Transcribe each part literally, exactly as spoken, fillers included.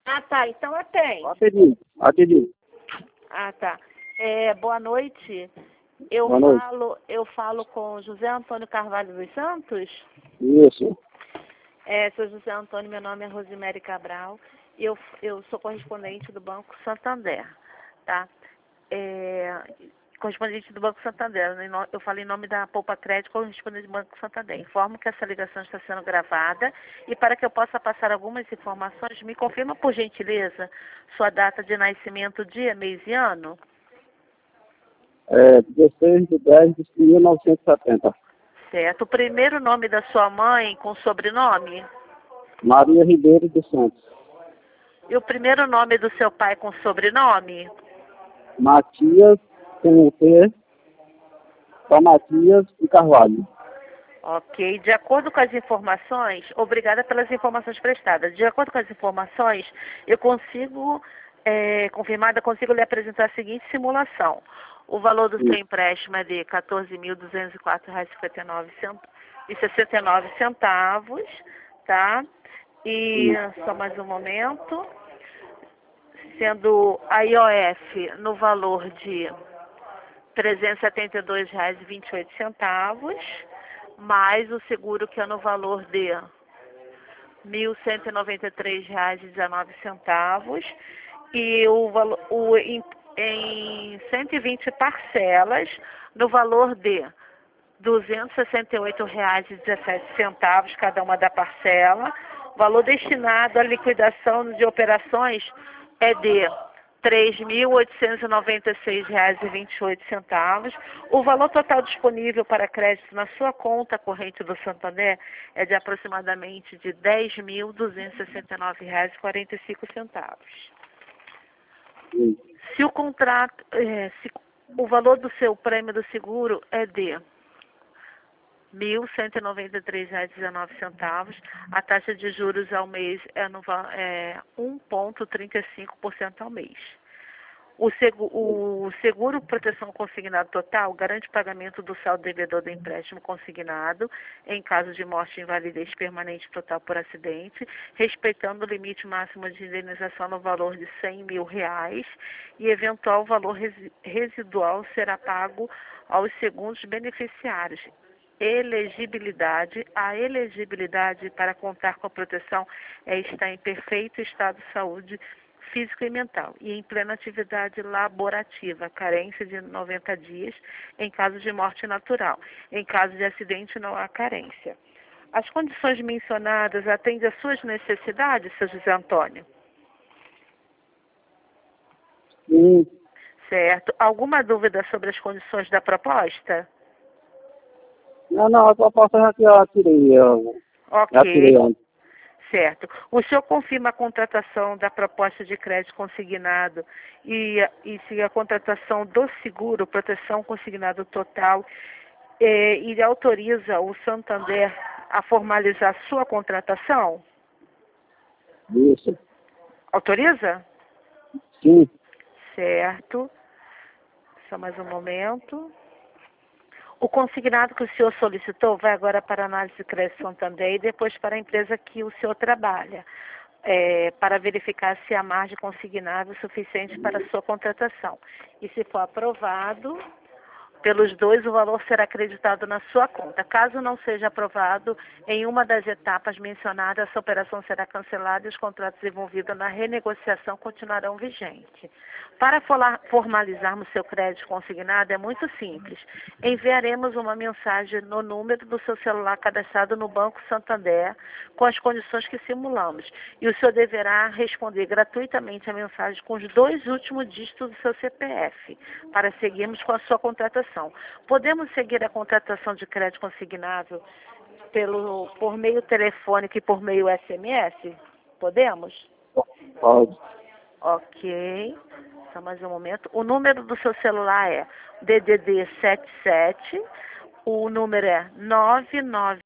Ah, tá. Então atende. Atendi, atendi. Ah, tá. É, boa noite. Eu Boa noite. falo, eu falo com José Antônio Carvalho dos Santos. Isso. É, sou José Antônio, meu nome é Rosemary Cabral e eu, eu sou correspondente do Banco Santander, tá? É, correspondente do Banco Santander, né? Eu falo em nome da Poupa Crédito, correspondente do Banco Santander. Informo que essa ligação está sendo gravada e para que eu possa passar algumas informações, me confirma por gentileza sua data de nascimento, dia, mês e ano? É dezesseis de dez de mil novecentos e setenta. Certo. O primeiro nome da sua mãe com sobrenome? Maria Ribeiro dos Santos. E o primeiro nome do seu pai com sobrenome? Matias, com o T, só Matias e Carvalho. Ok. De acordo com as informações, obrigada pelas informações prestadas. De acordo com as informações, eu consigo, é, confirmada, consigo lhe apresentar a seguinte simulação. O valor do seu empréstimo é de quatorze mil duzentos e quatro reais e sessenta e nove centavos, tá? E só mais um momento. Sendo a I O F no valor de trezentos e setenta e dois reais e vinte e oito centavos, mais o seguro que é no valor de mil cento e noventa e três reais e dezenove centavos e o valor o, em, em cento e vinte parcelas no valor de duzentos e sessenta e oito reais e dezessete centavos cada uma da parcela. O valor destinado à liquidação de operações é de três mil oitocentos e noventa e seis reais e vinte e oito centavos. O valor total disponível para crédito na sua conta corrente do Santander é de aproximadamente de dez mil duzentos e sessenta e nove reais e quarenta e cinco centavos. Se o contrato, é, se o valor do seu prêmio do seguro é de mil cento e noventa e três reais e dezenove centavos, a taxa de juros ao mês é, no, é um vírgula trinta e cinco por cento ao mês. O seguro, o seguro proteção consignado total garante o pagamento do saldo devedor do empréstimo consignado em caso de morte e invalidez permanente total por acidente, respeitando o limite máximo de indenização no valor de cem mil reais e eventual valor residual será pago aos segundos beneficiários. Elegibilidade. A elegibilidade para contar com a proteção é estar em perfeito estado de saúde físico e mental e em plena atividade laborativa, carência de noventa dias em caso de morte natural. Em caso de acidente, não há carência. As condições mencionadas atendem às suas necessidades, seu José Antônio? Sim. Certo. Alguma dúvida sobre as condições da proposta? Não, não, a proposta já que eu tirei. Eu já tirei Ok. antes. Certo. O senhor confirma a contratação da proposta de crédito consignado e, e se a contratação do seguro, proteção consignado total, eh, e autoriza o Santander a formalizar sua contratação? Isso. Autoriza? Sim. Certo. Só mais um momento. O consignado que o senhor solicitou vai agora para a análise de crédito Santander e depois para a empresa que o senhor trabalha, é, para verificar se há margem consignável suficiente para a sua contratação. E se for aprovado pelos dois, o valor será acreditado na sua conta. Caso não seja aprovado, em uma das etapas mencionadas, essa operação será cancelada e os contratos envolvidos na renegociação continuarão vigentes. Para formalizarmos seu crédito consignado é muito simples. Enviaremos uma mensagem no número do seu celular cadastrado no Banco Santander com as condições que simulamos. E o senhor deverá responder gratuitamente a mensagem com os dois últimos dígitos do seu C P F para seguirmos com a sua contratação. Podemos seguir a contratação de crédito consignável pelo, por meio telefônico e por meio S M S? Podemos? Pode. Ok. Só mais um momento. O número do seu celular é D D D setenta e sete. O número é nove nove.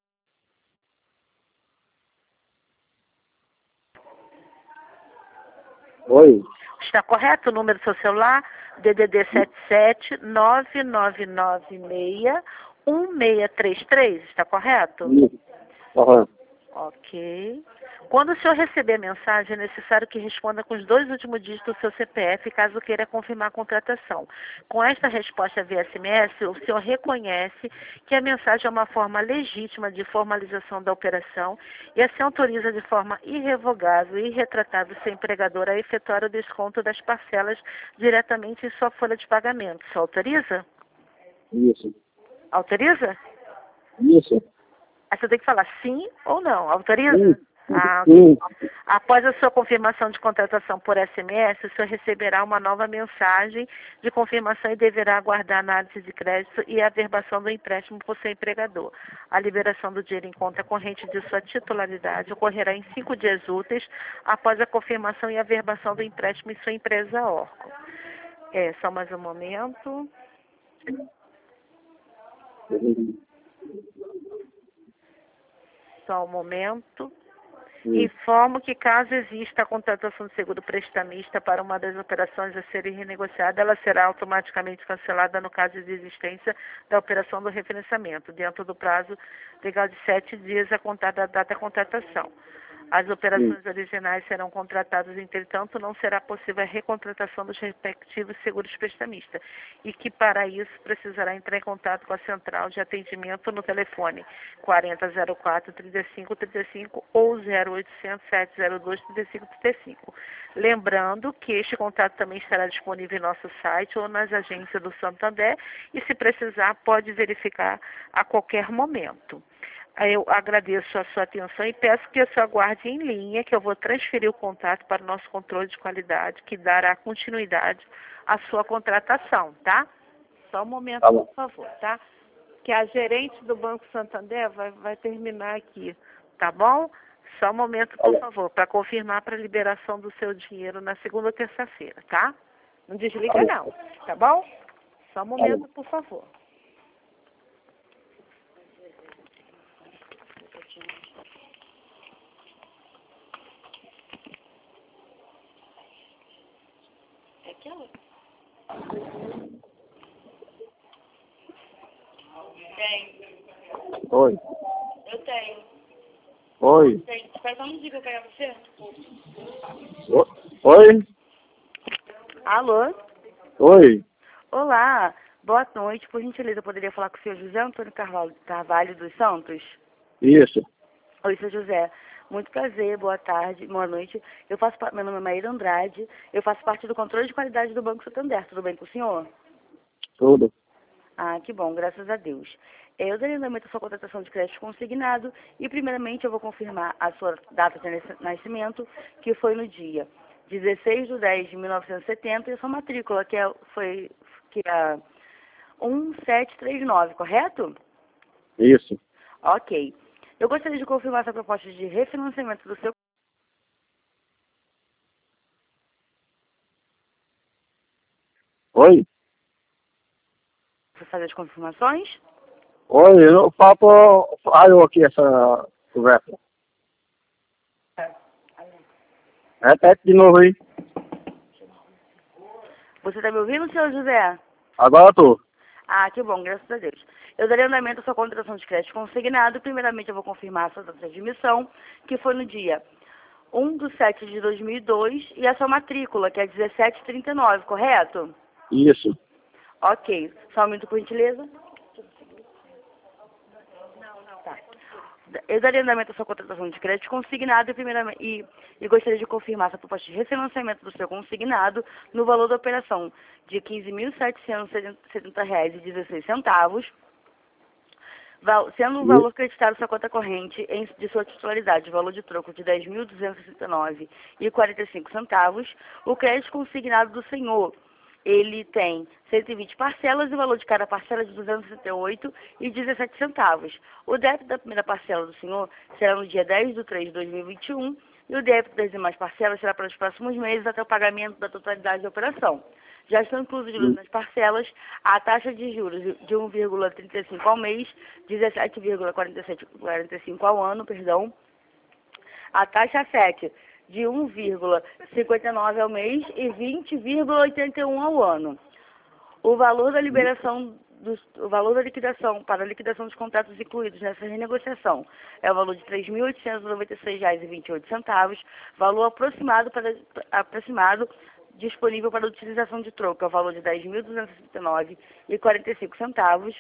Oi. Está correto o número do seu celular? D D D setenta e sete nove nove nove seis um seis três três. Está correto? Isso. Correto. Ok. Quando o senhor receber a mensagem, é necessário que responda com os dois últimos dígitos do seu C P F, caso queira confirmar a contratação. Com esta resposta via S M S, o senhor reconhece que a mensagem é uma forma legítima de formalização da operação e assim autoriza de forma irrevogável e irretratável seu empregador a efetuar o desconto das parcelas diretamente em sua folha de pagamento. O senhor autoriza? Isso. Autoriza? Isso. Aí você tem que falar sim ou não. Autoriza? Sim. Ah, Sim. após a sua confirmação de contratação por S M S, o senhor receberá uma nova mensagem de confirmação e deverá aguardar a análise de crédito e a averbação do empréstimo por seu empregador. A liberação do dinheiro em conta corrente de sua titularidade ocorrerá em cinco dias úteis após a confirmação e averbação do empréstimo em sua empresa Orco. É, só mais um momento. Só um momento. Informo que caso exista a contratação de seguro prestamista para uma das operações a serem renegociada, ela será automaticamente cancelada no caso de existência da operação do referenciamento, dentro do prazo legal de sete dias a contar da data da contratação. As operações originais serão contratadas, entretanto, não será possível a recontratação dos respectivos seguros prestamistas e que, para isso, precisará entrar em contato com a central de atendimento no telefone quarenta zero quatro, trinta e cinco, trinta e cinco ou zero oitocentos, sete zero dois, trinta e cinco, trinta e cinco. Lembrando que este contato também estará disponível em nosso site ou nas agências do Santander e, se precisar, pode verificar a qualquer momento. Eu agradeço a sua atenção e peço que você aguarde em linha, que eu vou transferir o contato para o nosso controle de qualidade, que dará continuidade à sua contratação, tá? Só um momento, Tá por bom. favor, tá? Que a gerente do Banco Santander vai, vai terminar aqui, tá bom? Só um momento, por favor, para confirmar para a liberação do seu dinheiro na segunda ou terça-feira, tá? Não desliga não, tá bom? Só um momento, por favor. É aquela? Tem. Oi. Eu tenho. Oi. Tem. Faz só um dia que eu pegar você. O- Oi. Alô? Oi. Olá. Boa noite. Por gentileza, eu poderia falar com o senhor José Antônio Carvalho, Carvalho dos Santos? Isso. Oi, senhor José. Muito prazer. Boa tarde. Boa noite. Eu faço, pa- meu nome é Maíra Andrade. Eu faço parte do controle de qualidade do Banco Santander. Tudo bem com o senhor? Tudo. Ah, que bom, graças a Deus. É, Eu darei andamento à sua contratação de crédito consignado e, primeiramente, eu vou confirmar a sua data de nas- nascimento, que foi no dia dezesseis de dez de mil novecentos e setenta, e a sua matrícula, que é, foi que é um sete três nove, correto? Isso. Ok. Eu gostaria de confirmar essa proposta de refinanciamento do seu... Oi. Você fazer as confirmações? Oi. Eu papo. Falhou aqui essa conversa. Repete de novo aí. Você está me ouvindo, senhor José? Agora eu tô. Ah, que bom, graças a Deus. Eu darei andamento à sua contratação de crédito consignado. Primeiramente, eu vou confirmar a sua data de emissão, que foi no dia um de sete de dois mil e dois, e a sua matrícula, que é dezessete trinta e nove, correto? Isso. Ok. Só um minuto, por gentileza. Tá. Eu darei andamento à sua contratação de crédito consignado e, primeiramente, e, e gostaria de confirmar essa proposta de refinanciamento do seu consignado no valor da operação de quinze mil setecentos e setenta reais e dezesseis centavos, val- sendo o valor creditado à sua conta corrente em, de sua titularidade, valor de troco de dez mil duzentos e sessenta e nove reais e quarenta e cinco centavos, o crédito consignado do senhor, ele tem cento e vinte parcelas e o valor de cada parcela de duzentos e sessenta e oito reais e dezessete centavos. O débito da primeira parcela do senhor será no dia dez de três de dois mil e vinte e um e o débito das demais parcelas será para os próximos meses até o pagamento da totalidade da operação. Já estão incluídos nas parcelas a taxa de juros de um vírgula trinta e cinco ao mês, dezessete vírgula quarenta e sete quarenta e cinco ao ano, perdão, a taxa sete de um vírgula cinquenta e nove ao mês e vinte vírgula oitenta e um ao ano. O valor da liberação do, o valor da liquidação para a liquidação dos contratos incluídos nessa renegociação é o valor de três mil oitocentos e noventa e seis reais e vinte e oito centavos, valor aproximado, para, aproximado disponível para utilização de troca é o valor de dez mil duzentos e trinta e nove reais e quarenta e cinco centavos,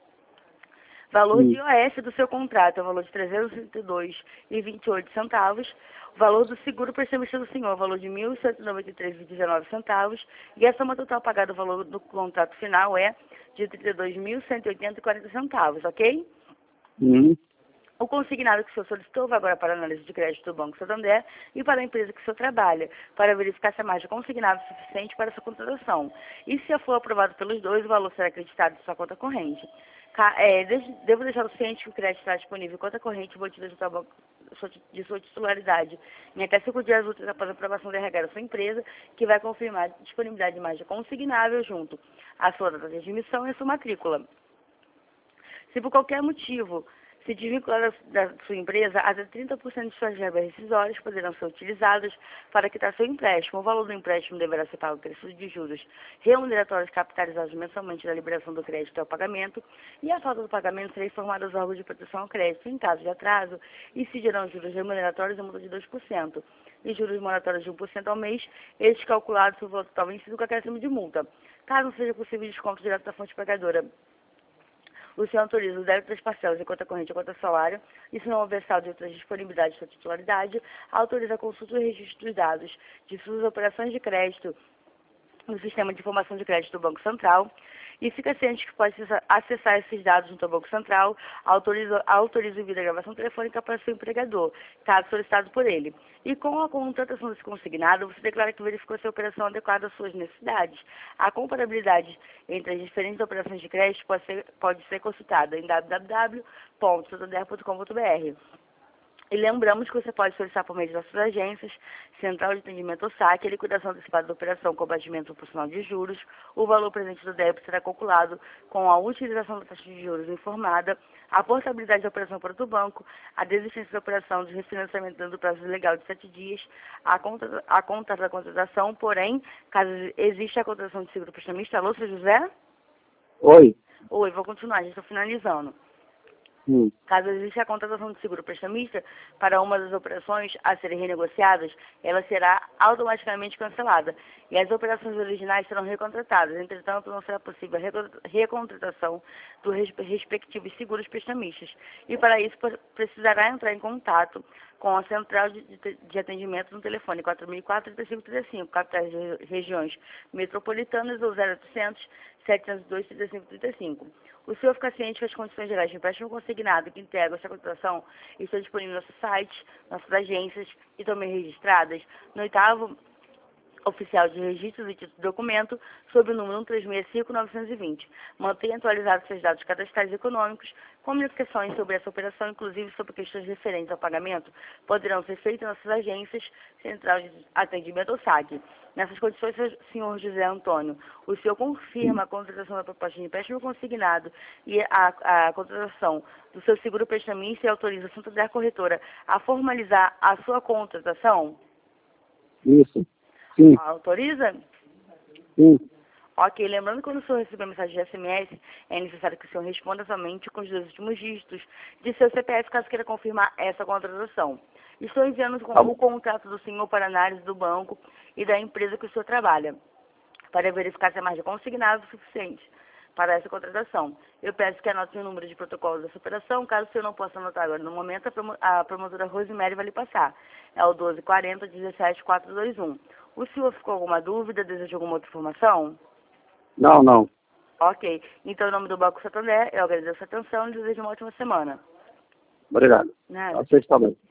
valor de I O S do seu contrato é o valor de trezentos e trinta e dois reais e vinte e oito centavos, o valor do seguro prestamista do senhor é o valor de mil cento e noventa e três reais e dezenove centavos, e a soma total pagada, o valor do contrato final é de trinta e dois mil cento e oitenta reais e quarenta centavos, ok? Uhum. O consignado que o senhor solicitou vai agora para a análise de crédito do Banco Santander e para a empresa que o senhor trabalha, para verificar se a margem consignada é suficiente para essa contratação. E se for aprovado pelos dois, o valor será acreditado em sua conta corrente. É, devo deixar o ciente que o crédito está disponível em conta corrente embutida de sua titularidade em até cinco dias úteis após a aprovação da R H da sua empresa, que vai confirmar a disponibilidade de margem consignável junto à sua data de admissão e à sua matrícula. Se por qualquer motivo se desvincular da sua empresa, até trinta por cento de suas verbas rescisórias poderão ser utilizadas para quitar seu empréstimo. O valor do empréstimo deverá ser pago crescido de juros remuneratórios capitalizados mensalmente da liberação do crédito ao pagamento, e a falta do pagamento será informada aos órgãos de proteção ao crédito. Em caso de atraso, incidirão juros remuneratórios em multa de dois por cento e juros moratórios de um por cento ao mês, estes calculados sobre o valor total vencido com acréscimo de multa. Caso não seja possível desconto direto da fonte pagadora, o senhor autoriza o débito das parcelas em conta corrente ou conta salário, e se não houver saldo de outras disponibilidades de sua titularidade, autoriza a consulta e registro dos dados de suas operações de crédito no Sistema de Informação de Crédito do Banco Central, e fica ciente que pode acessar esses dados junto ao Banco Central, autoriza, autoriza o envio da gravação telefônica para seu empregador, caso solicitado por ele. E com a contratação desse consignado, você declara que verificou se a operação adequada às suas necessidades. A comparabilidade entre as diferentes operações de crédito pode ser, pode ser consultada em w w w ponto santander ponto com ponto b r. E lembramos que você pode solicitar por meio de nossas agências, Central de Atendimento ou saque, a liquidação antecipada da operação com abatimento proporcional de juros. O valor presente do débito será calculado com a utilização da taxa de juros informada, a portabilidade da operação para outro banco, a desistência da operação de refinanciamento dentro do prazo legal de sete dias, a conta, a conta da contratação, porém, caso exista a contratação de seguro prestamista. Alô, seu José? Oi. Oi, vou continuar, já estou finalizando. Hum. Caso exista a contratação de seguro prestamista para uma das operações a serem renegociadas, ela será automaticamente cancelada e as operações originais serão recontratadas. Entretanto, não será possível a recontratação dos respectivos seguros prestamistas. E para isso, precisará entrar em contato com a Central de, de Atendimento no telefone quatro mil e quatro, trinta e cinco trinta e cinco, capitais de regiões metropolitanas, ou zero oitocentos, setecentos e dois, trinta e cinco trinta e cinco. O senhor fica ciente que as condições gerais de empréstimo consignado que integram essa contratação estão disponíveis no nosso site, nossas agências e também registradas no oitavo oficial de registros e título de documento, sob o número um três seis cinco nove dois zero. Mantenha atualizados seus dados cadastrais e econômicos. Comunicações sobre essa operação, inclusive sobre questões referentes ao pagamento, poderão ser feitas em nossas agências, Central de Atendimento ou saque. Nessas condições, senhor José Antônio, o senhor confirma a contratação da proposta de empréstimo consignado e a, a contratação do seu seguro prestamista e autoriza a Santander Corretora a formalizar a sua contratação? Isso. Sim. Autoriza? Sim. Ok, lembrando que quando o senhor receber mensagem de S M S, é necessário que o senhor responda somente com os dois últimos dígitos de seu C P F, caso queira confirmar essa contratação. Estou enviando o contrato do senhor para análise do banco e da empresa que o senhor trabalha, para verificar se a margem consignada é suficiente para essa contratação. Eu peço que anote o número de protocolo dessa operação. Caso o senhor não possa anotar agora no momento, a, promo a promotora Rosemary vai lhe passar. É o doze quarenta, dezessete, quatrocentos e vinte e um. O senhor ficou com alguma dúvida? Deseja alguma outra informação? Não, não. Ok. Então, em nome do Banco Santander, eu agradeço a atenção e desejo uma ótima semana. Obrigado. Nada. Vocês também.